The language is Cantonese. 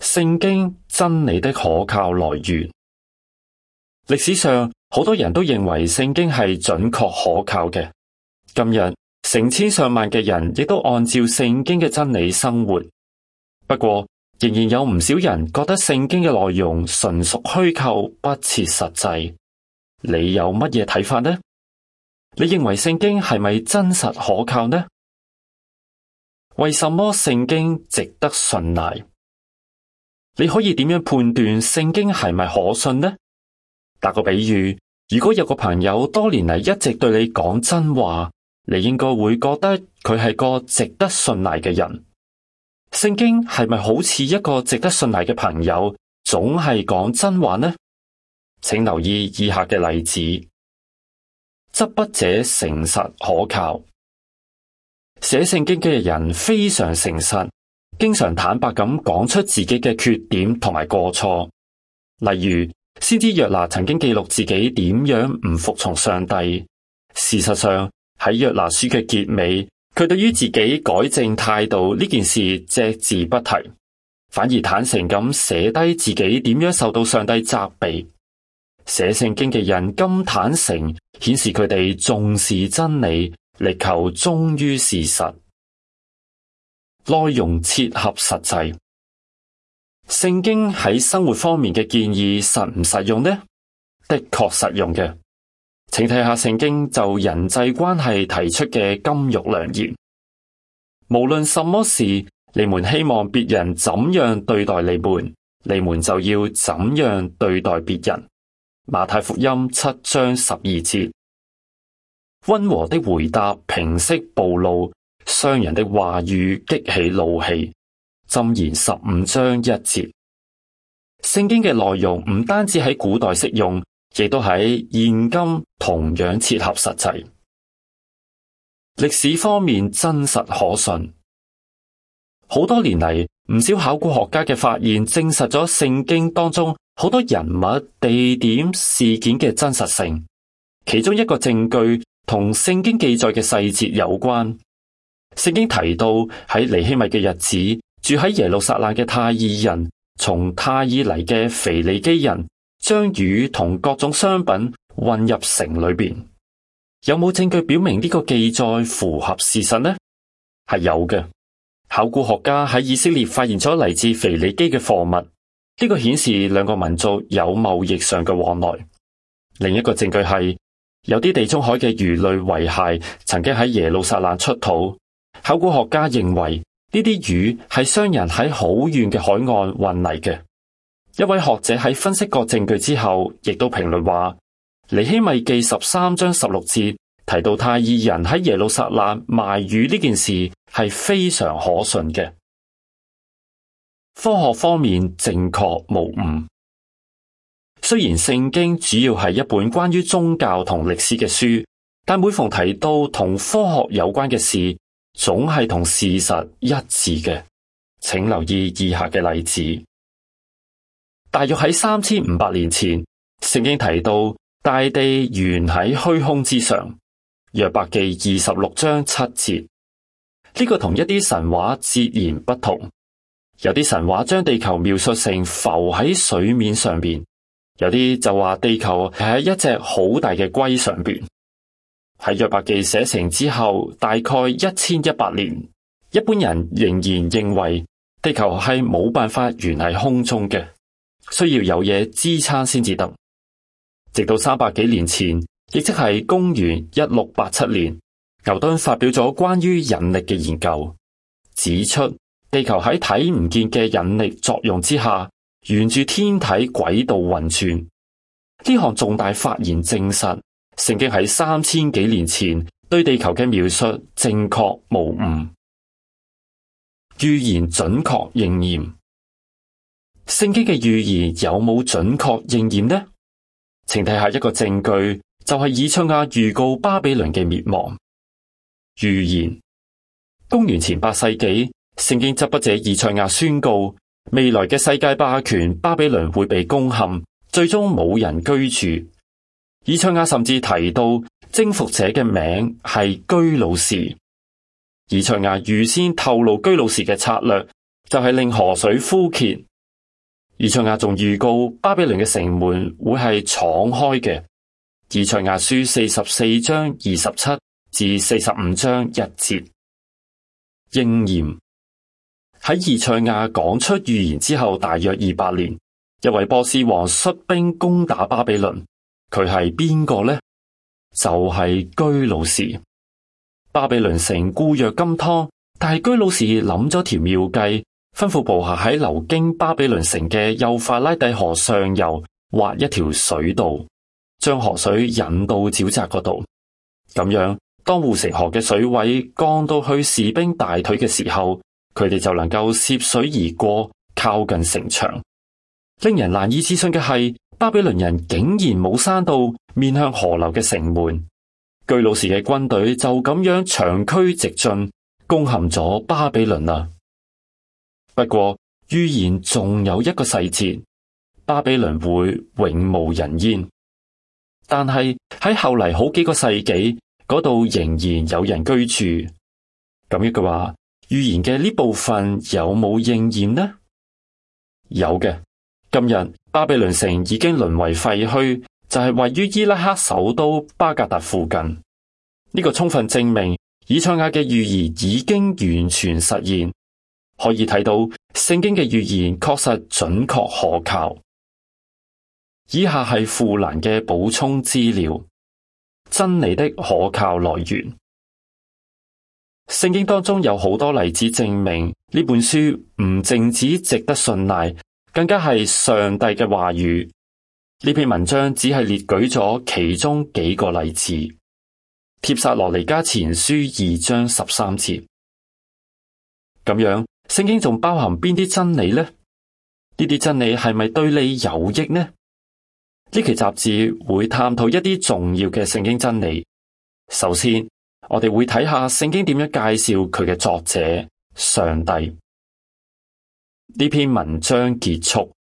聖經真理的可靠來源。歷史上好多人都認為聖經係準確可靠嘅。今日成千上萬嘅人亦都按照聖經嘅真理生活。不過，仍然有唔少人覺得聖經嘅內容純屬虛構，不切實際。你有乜嘢睇法呢？你認為聖經係咪真實可靠呢？為什麼聖經值得信賴？你可以點樣判斷聖經係咪可信呢？打個比喻，如果有個朋友多年嚟一直對你講真話，你應該會覺得佢係個值得信賴嘅人。聖經係咪好似一個值得信賴嘅朋友，總係講真話呢？請留意以下嘅例子：執筆者誠實可靠。寫聖經嘅人非常誠實，經常坦白咁講出自己嘅缺點同埋過錯。例如，先知約拿曾經記錄自己點樣唔服從上帝。事實上，喺約拿書嘅結尾，佢對於自己改正態度呢件事隻字不提，反而坦誠咁寫低自己點樣受到上帝責備。寫聖經嘅人咁坦誠，顯示佢哋重視真理，力求忠於事實。內容切合實際。聖經喺生活方面嘅建議實唔實用呢？的確實用嘅。請睇下聖經就人際關係提出嘅金玉良言。無論什麼事，你們希望別人怎樣對待你們，你們就要怎樣對待別人。馬太福音7章12節。溫和的回答平息暴怒，傷人的話語激起怒氣。箴言15章1節。聖經嘅內容唔單止喺古代適用，亦都喺現今同樣切合實際。歷史方面真實可信。好多年嚟，唔少考古學家嘅發現證實咗聖經當中好多人物、地點、事件嘅真實性。其中一個證據同聖經記載嘅細節有關。聖經提到喺尼希米嘅日子，住喺耶路撒冷嘅泰爾人從泰爾嚟嘅腓尼基人將魚同各種商品運入城裏邊。有冇證據表明呢個記載符合事實呢？係有嘅。考古學家喺以色列發現咗嚟自腓尼基嘅貨物，呢個顯示兩個民族有貿易上嘅往來。另一個證據係有啲地中海嘅魚類遺骸曾經喺耶路撒冷出土。考古學家認為呢啲魚係商人喺好遠嘅海岸運嚟嘅。一位學者喺分析過證據之後，亦都評論話，尼希米記13章16節提到泰爾人喺耶路撒冷賣魚呢件事係非常可信嘅。科學方面正確無誤。雖然聖經主要係一本關於宗教同歷史嘅書，但每逢提到同科學有關嘅事，總係同事實一致嘅。請留意以下嘅例子。大約喺3500年前，聖經提到大地懸喺虛空之上，約伯記26章7節。呢個同一啲神話截然不同。有啲神話將地球描述成浮喺水面上邊，有啲就話地球係喺一隻好大嘅龜上邊。喺約伯記寫成之後，大概1100年，一般人仍然認為地球係冇辦法懸喺空中嘅，需要有嘢支撐先至得。直到300幾年前，亦即係公元1687年，牛頓發表咗關於引力嘅研究，指出地球喺睇唔見嘅引力作用之下，沿住天體軌道運轉。呢項重大發現證實，聖經喺3000幾年前對地球嘅描述正確無誤。預言準確應驗。聖經嘅預言有冇準確應驗呢？請睇下一個證據，就係以賽亞預告巴比倫嘅滅亡。預言。公元前8世紀，聖經執筆者以賽亞宣告，未來嘅世界霸權巴比倫會被攻陷，最終冇人居住。以賽亞甚至提到征服者嘅名係居魯士。以賽亞預先透露居魯士嘅策略，就係令河水枯竭。 以賽亞仲預告巴比倫嘅城門會係敞開嘅。以賽亞書44章27至45章1節。應驗。喺以賽亞講出預言之後大約200年，一位波斯王率兵攻打巴比倫。佢係邊個呢？就係居魯士。巴比倫城固若金湯，但係居魯士諗咗條妙計，吩咐部下喺流經巴比倫城嘅幼發拉底河上游挖一條水道，將河水引到沼澤嗰度。咁樣，當護城河嘅水位降到去士兵大腿嘅時候，佢哋就能夠涉水而過，靠近城牆。令人難以置信嘅係，巴比倫人竟然冇閂到面向河流嘅城門。居魯士嘅軍隊就咁樣長驅直進，攻陷咗巴比倫啦。不過預言仲有一個細節，巴比倫會永無人煙。但係喺後嚟好幾個世紀，嗰度仍然有人居住。咁一句話，預言嘅呢部分有冇應驗呢？有嘅。今日巴比倫城已經淪為廢墟，就係位於伊拉克首都巴格達附近。呢個充分證明以賽亞嘅預言已經完全實現。可以睇到聖經嘅預言確實準確可靠。以下係富蘭嘅補充資料：真理的可靠來源。聖經當中有好多例子證明呢本書唔淨止值得信賴，更加係上帝嘅話語。呢篇文章只係列舉咗其中幾個例子。帖撒羅尼迦前書2章13節。咁樣，聖經仲包含邊啲真理呢？呢啲真理係咪對你有益呢？呢期雜誌會探討一啲重要嘅聖經真理。首先，我哋會睇下聖經點樣介紹佢嘅作者上帝。呢篇文章結束。